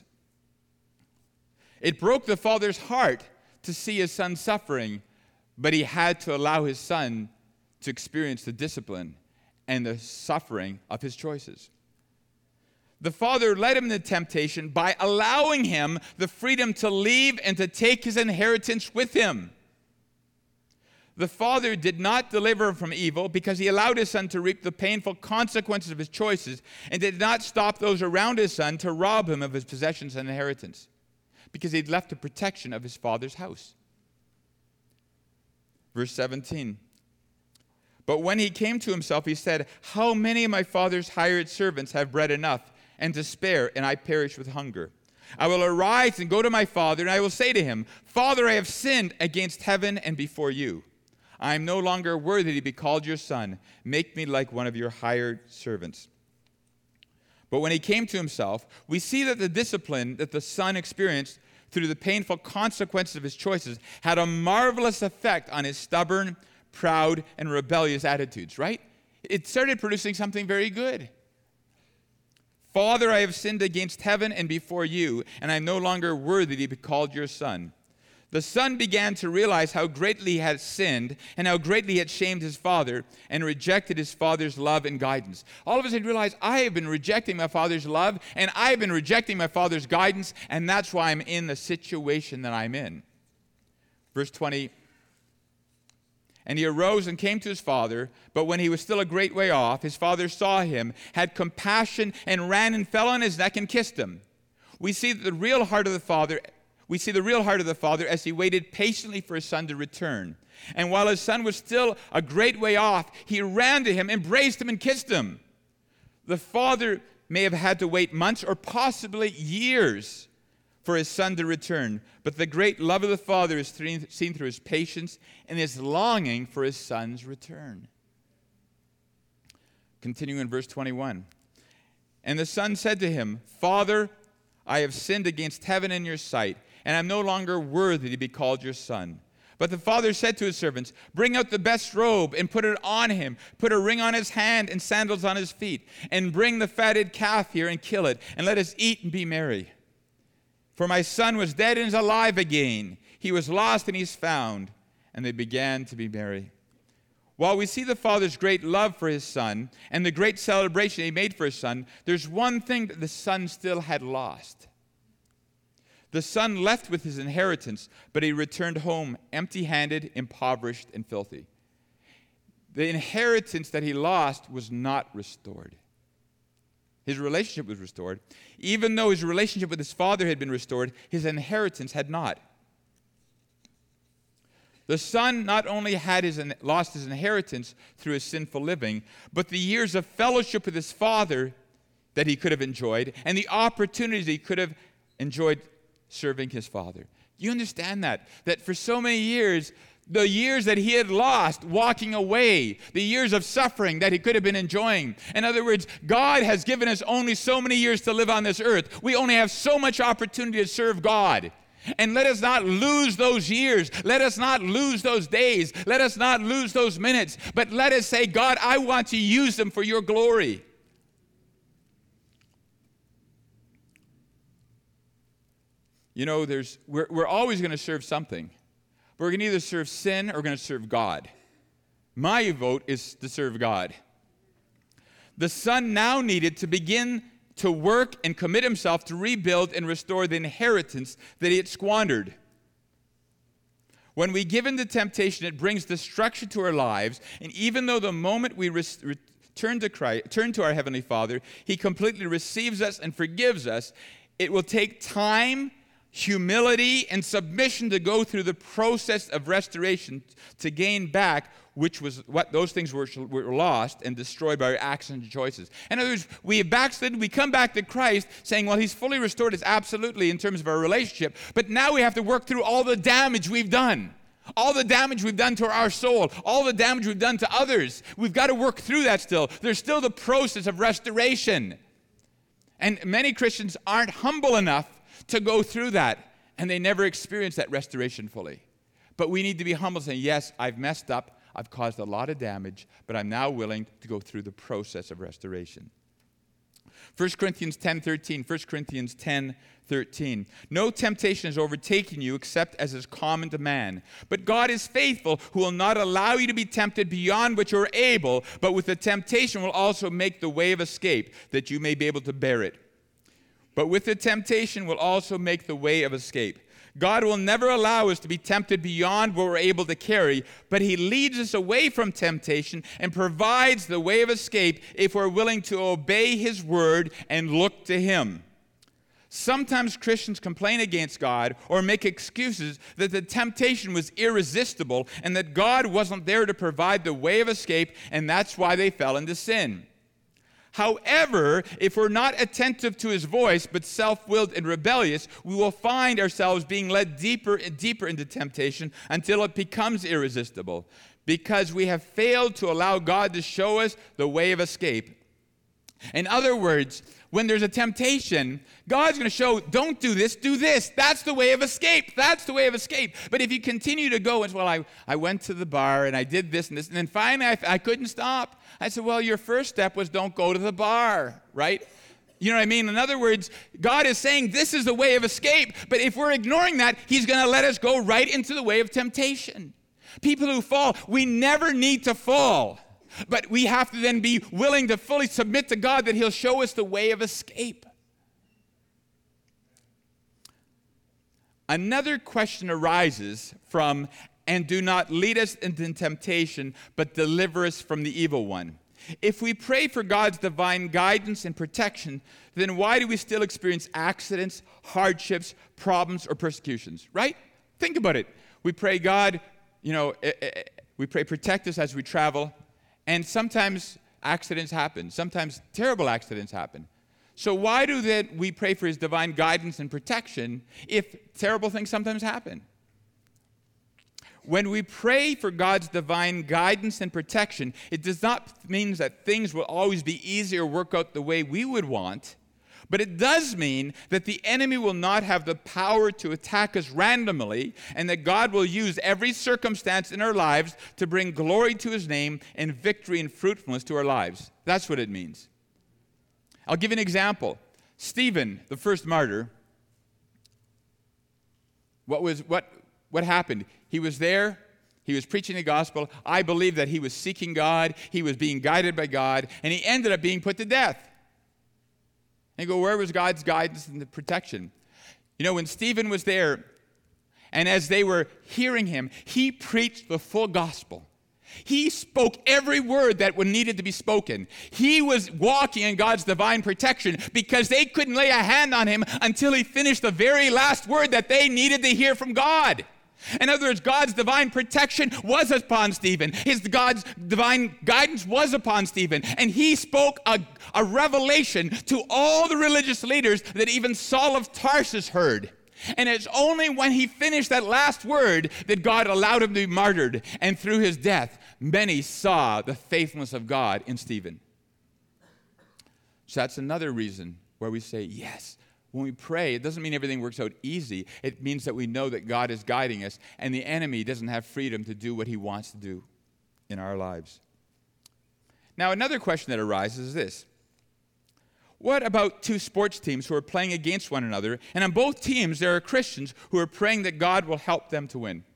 It broke the father's heart to see his son suffering, but he had to allow his son to experience the discipline and the suffering of his choices. The father led him into temptation by allowing him the freedom to leave and to take his inheritance with him. The father did not deliver him from evil because he allowed his son to reap the painful consequences of his choices and did not stop those around his son to rob him of his possessions and inheritance because he'd left the protection of his father's house. Verse seventeen. But when he came to himself, he said, how many of my father's hired servants have bread enough and to spare, and I perish with hunger? I will arise and go to my father, and I will say to him, Father, I have sinned against heaven and before you. I am no longer worthy to be called your son. Make me like one of your hired servants. But when he came to himself, we see that the discipline that the son experienced through the painful consequences of his choices, had a marvelous effect on his stubborn, proud, and rebellious attitudes, right? It started producing something very good. Father, I have sinned against heaven and before you, and I am no longer worthy to be called your son. The son began to realize how greatly he had sinned and how greatly he had shamed his father and rejected his father's love and guidance. All of a sudden he realized, I have been rejecting my father's love and I have been rejecting my father's guidance, and that's why I'm in the situation that I'm in. Verse twenty, and he arose and came to his father, but when he was still a great way off, his father saw him, had compassion, and ran and fell on his neck and kissed him. We see that the real heart of the father We see the real heart of the father as he waited patiently for his son to return. And while his son was still a great way off, he ran to him, embraced him, and kissed him. The father may have had to wait months or possibly years for his son to return, but the great love of the father is seen through his patience and his longing for his son's return. Continuing in verse twenty-one. And the son said to him, Father, I have sinned against heaven and your sight, and I am no longer worthy to be called your son. But the father said to his servants, bring out the best robe and put it on him. Put a ring on his hand and sandals on his feet. And bring the fatted calf here and kill it, and let us eat and be merry. For my son was dead and is alive again. He was lost and he's found. And they began to be merry. While we see the father's great love for his son and the great celebration he made for his son, there's one thing that the son still had lost. The son left with his inheritance, but he returned home empty-handed, impoverished, and filthy. The inheritance that he lost was not restored. His relationship was restored. Even though his relationship with his father had been restored, his inheritance had not. The son not only had his, lost his inheritance through his sinful living, but the years of fellowship with his father that he could have enjoyed and the opportunities he could have enjoyed serving his father. Do you understand that? That for so many years, the years that he had lost walking away, the years of suffering that he could have been enjoying. In other words, God has given us only so many years to live on this earth. We only have so much opportunity to serve God. And let us not lose those years. Let us not lose those days. Let us not lose those minutes. But let us say, God, I want to use them for your glory. You know, there's we're, we're always going to serve something. We're going to either serve sin or we're going to serve God. My vote is to serve God. The son now needed to begin to work and commit himself to rebuild and restore the inheritance that he had squandered. When we give in to temptation, it brings destruction to our lives, and even though the moment we re- return to Christ, turn to our Heavenly Father, he completely receives us and forgives us, it will take time, humility, and submission to go through the process of restoration to gain back which was what those things were, were lost and destroyed by our actions and choices. In other words, we have backslidden, we come back to Christ saying, well, he's fully restored us absolutely in terms of our relationship, but now we have to work through all the damage we've done. All the damage we've done to our soul, all the damage we've done to others. We've got to work through that still. There's still the process of restoration. And many Christians aren't humble enough to go through that, and they never experience that restoration fully. But we need to be humble, saying, yes, I've messed up, I've caused a lot of damage, but I'm now willing to go through the process of restoration. First Corinthians ten thirteen. First Corinthians ten thirteen. No temptation has overtaken you except as is common to man. But God is faithful, who will not allow you to be tempted beyond what you are able, but with the temptation will also make the way of escape, that you may be able to bear it. But with the temptation will also make the way of escape. God will never allow us to be tempted beyond what we're able to carry, but he leads us away from temptation and provides the way of escape if we're willing to obey his word and look to him. Sometimes Christians complain against God or make excuses that the temptation was irresistible and that God wasn't there to provide the way of escape, and that's why they fell into sin. However, if we're not attentive to his voice, but self-willed and rebellious, we will find ourselves being led deeper and deeper into temptation until it becomes irresistible, because we have failed to allow God to show us the way of escape. In other words, when there's a temptation, God's going to show, don't do this, do this. That's the way of escape. That's the way of escape. But if you continue to go, it's, well, I, I went to the bar and I did this and this, and then finally I, I couldn't stop. I said, well, your first step was don't go to the bar, right? You know what I mean? In other words, God is saying this is the way of escape. But if we're ignoring that, he's going to let us go right into the way of temptation. People who fall, we never need to fall. But we have to then be willing to fully submit to God that he'll show us the way of escape. Another question arises from, and do not lead us into temptation, but deliver us from the evil one. If we pray for God's divine guidance and protection, then why do we still experience accidents, hardships, problems, or persecutions, right? Think about it. We pray, God, you know, we pray protect us as we travel. And sometimes accidents happen. Sometimes terrible accidents happen. So why do then we pray for his divine guidance and protection if terrible things sometimes happen? When we pray for God's divine guidance and protection, it does not mean that things will always be easy or work out the way we would want. But it does mean that the enemy will not have the power to attack us randomly, and that God will use every circumstance in our lives to bring glory to his name and victory and fruitfulness to our lives. That's what it means. I'll give you an example. Stephen, the first martyr, what was what what happened? He was there. He was preaching the gospel. I believe that he was seeking God. He was being guided by God, and he ended up being put to death. And you go, where was God's guidance and the protection? You know, when Stephen was there, and as they were hearing him, he preached the full gospel. He spoke every word that needed to be spoken. He was walking in God's divine protection because they couldn't lay a hand on him until he finished the very last word that they needed to hear from God. In other words, God's divine protection was upon Stephen. His God's divine guidance was upon Stephen. And he spoke a, a revelation to all the religious leaders that even Saul of Tarsus heard. And it's only when he finished that last word that God allowed him to be martyred. And through his death, many saw the faithfulness of God in Stephen. So that's another reason where we say, yes, when we pray, it doesn't mean everything works out easy. It means that we know that God is guiding us, and the enemy doesn't have freedom to do what he wants to do in our lives. Now, another question that arises is this. What about two sports teams who are playing against one another, and on both teams there are Christians who are praying that God will help them to win?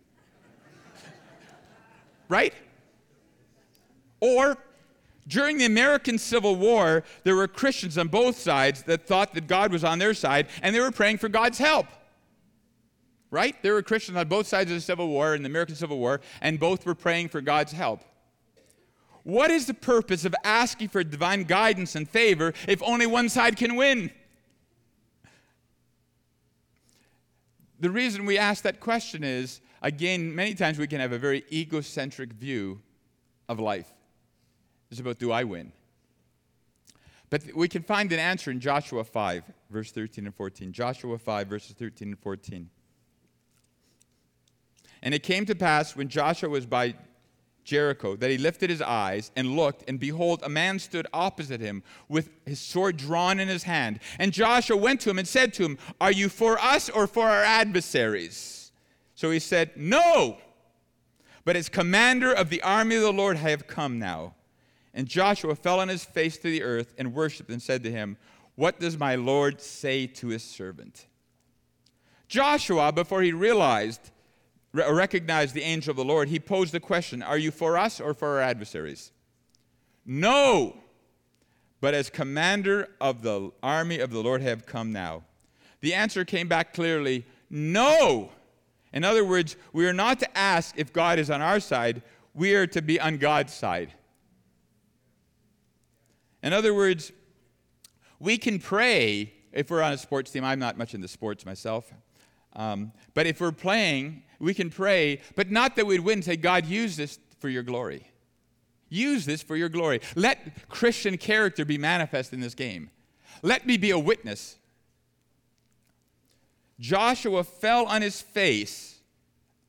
Right? Or, during the American Civil War, there were Christians on both sides that thought that God was on their side, and they were praying for God's help. Right? There were Christians on both sides of the Civil War, in the American Civil War, and both were praying for God's help. What is the purpose of asking for divine guidance and favor if only one side can win? The reason we ask that question is, again, many times we can have a very egocentric view of life. It's about, do I win? But we can find an answer in Joshua five, verse thirteen and fourteen. Joshua five, verses thirteen and fourteen. And it came to pass when Joshua was by Jericho that he lifted his eyes and looked, and behold, a man stood opposite him with his sword drawn in his hand. And Joshua went to him and said to him, are you for us or for our adversaries? So he said, no, but as commander of the army of the Lord I have come now. And Joshua fell on his face to the earth and worshipped and said to him, what does my Lord say to his servant? Joshua, before he realized, re- recognized the angel of the Lord, he posed the question, are you for us or for our adversaries? No, but as commander of the army of the Lord I have come now. The answer came back clearly, no. In other words, we are not to ask if God is on our side, we are to be on God's side. In other words, we can pray if we're on a sports team. I'm not much into sports myself. Um, but if we're playing, we can pray, but not that we'd win and say, God, use this for your glory. Use this for your glory. Let Christian character be manifest in this game. Let me be a witness. Joshua fell on his face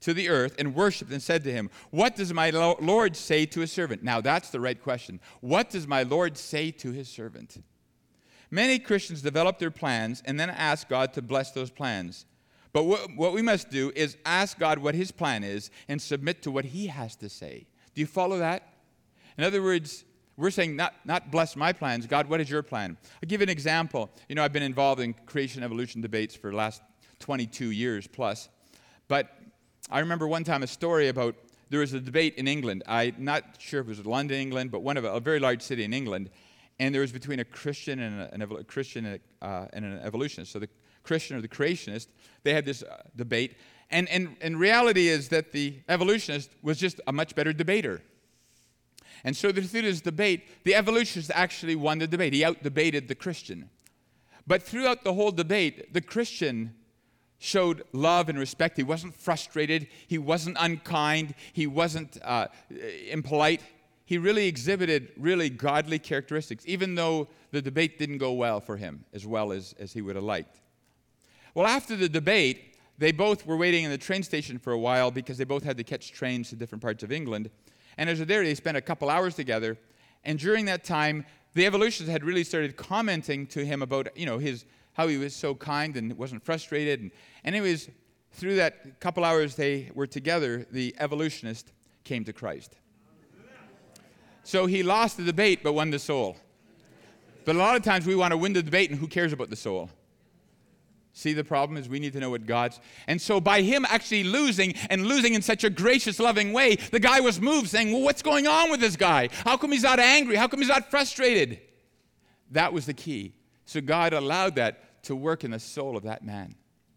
to the earth and worshipped and said to him, what does my Lord say to his servant? Now that's the right question. What does my Lord say to his servant? Many Christians develop their plans and then ask God to bless those plans. But what, what we must do is ask God what his plan is and submit to what he has to say. Do you follow that? In other words, we're saying not, not bless my plans. God, what is your plan? I'll give you an example. You know, I've been involved in creation evolution debates for the last twenty-two years plus. But I remember one time a story about there was a debate in England. I'm not sure if it was London, England, but one of a, a very large city in England. And there was between a Christian and a, an evol- a Christian and, a, uh, and an evolutionist. So the Christian or the creationist, they had this uh, debate. And, and, and reality is that the evolutionist was just a much better debater. And so through this debate, the evolutionist actually won the debate. He out-debated the Christian. But throughout the whole debate, the Christian showed love and respect. He wasn't frustrated. He wasn't unkind. He wasn't uh, impolite. He really exhibited really godly characteristics, even though the debate didn't go well for him as well as, as he would have liked. Well, after the debate, they both were waiting in the train station for a while because they both had to catch trains to different parts of England. And as they're there, they spent a couple hours together. And during that time, the evolutionists had really started commenting to him about, you know, his how he was so kind and wasn't frustrated. And, and anyways, through that couple hours they were together, the evolutionist came to Christ. So he lost the debate but won the soul. But a lot of times we want to win the debate and who cares about the soul? See, the problem is we need to know what God's... And so by him actually losing, and losing in such a gracious, loving way, the guy was moved, saying, well, what's going on with this guy? How come he's not angry? How come he's not frustrated? That was the key. So God allowed that to work in the soul of that man.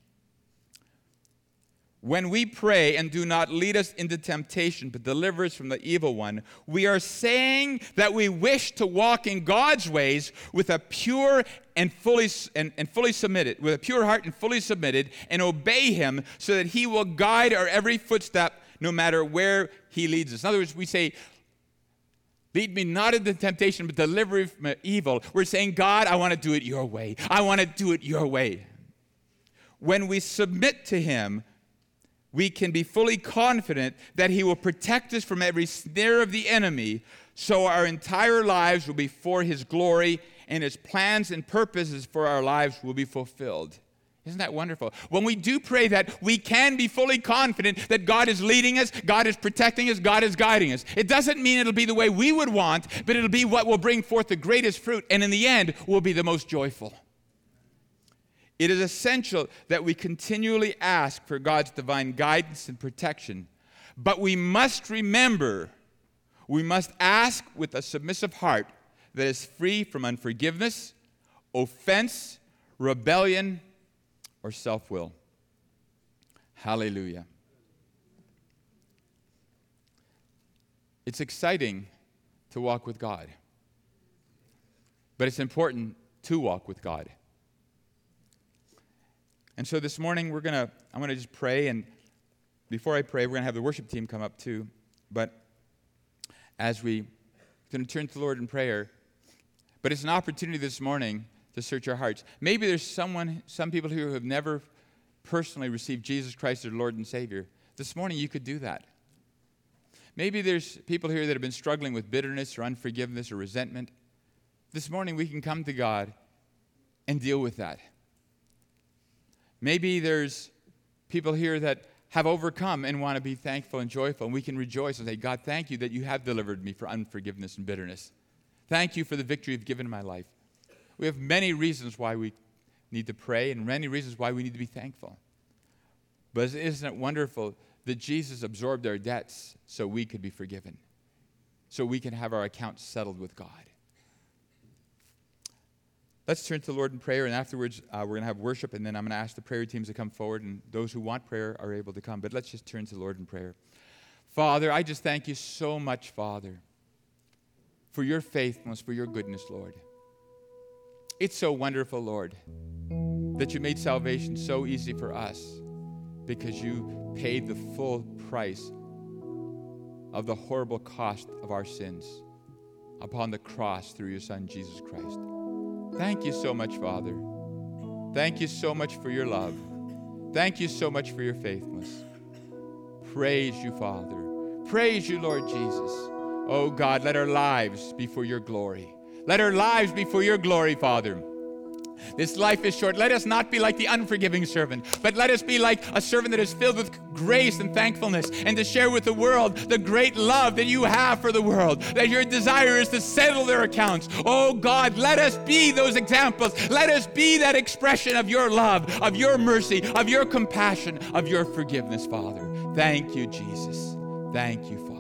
When we pray and do not lead us into temptation, but deliver us from the evil one, we are saying that we wish to walk in God's ways with a pure and fully and, and fully submitted, with a pure heart and fully submitted, and obey him so that he will guide our every footstep no matter where he leads us. In other words, we say, lead me not into temptation, but deliver me from evil. We're saying, God, I want to do it your way. I want to do it your way. When we submit to him, we can be fully confident that he will protect us from every snare of the enemy, so our entire lives will be for his glory, and his plans and purposes for our lives will be fulfilled. Isn't that wonderful? When we do pray that, we can be fully confident that God is leading us, God is protecting us, God is guiding us. It doesn't mean it'll be the way we would want, but it'll be what will bring forth the greatest fruit, and in the end, will be the most joyful. It is essential that we continually ask for God's divine guidance and protection, but we must remember, we must ask with a submissive heart that is free from unforgiveness, offense, rebellion, or self-will. Hallelujah. It's exciting to walk with God, but it's important to walk with God. And so this morning we're gonna, I'm gonna just pray, and before I pray, we're gonna have the worship team come up too. But as we gonna turn to the Lord in prayer, but it's an opportunity this morning to search our hearts. Maybe there's someone, some people here who have never personally received Jesus Christ as their Lord and Savior. This morning you could do that. Maybe there's people here that have been struggling with bitterness or unforgiveness or resentment. This morning we can come to God and deal with that. Maybe there's people here that have overcome and want to be thankful and joyful, and we can rejoice and say, God, thank you that you have delivered me from unforgiveness and bitterness. Thank you for the victory you've given in my life. We have many reasons why we need to pray and many reasons why we need to be thankful. But isn't it wonderful that Jesus absorbed our debts so we could be forgiven, so we can have our accounts settled with God? Let's turn to the Lord in prayer, and afterwards uh, we're going to have worship, and then I'm going to ask the prayer teams to come forward, and those who want prayer are able to come. But let's just turn to the Lord in prayer. Father, I just thank you so much, Father, for your faithfulness, for your goodness, Lord. It's so wonderful, Lord, that you made salvation so easy for us because you paid the full price of the horrible cost of our sins upon the cross through your Son, Jesus Christ. Thank you so much, Father. Thank you so much for your love. Thank you so much for your faithfulness. Praise you, Father. Praise you, Lord Jesus. Oh God, let our lives be for your glory. Let our lives be for your glory, Father. This life is short. Let us not be like the unforgiving servant, but let us be like a servant that is filled with grace and thankfulness, and to share with the world the great love that you have for the world, that your desire is to settle their accounts. Oh God, let us be those examples. Let us be that expression of your love, of your mercy, of your compassion, of your forgiveness, Father. Thank you, Jesus. Thank you, Father.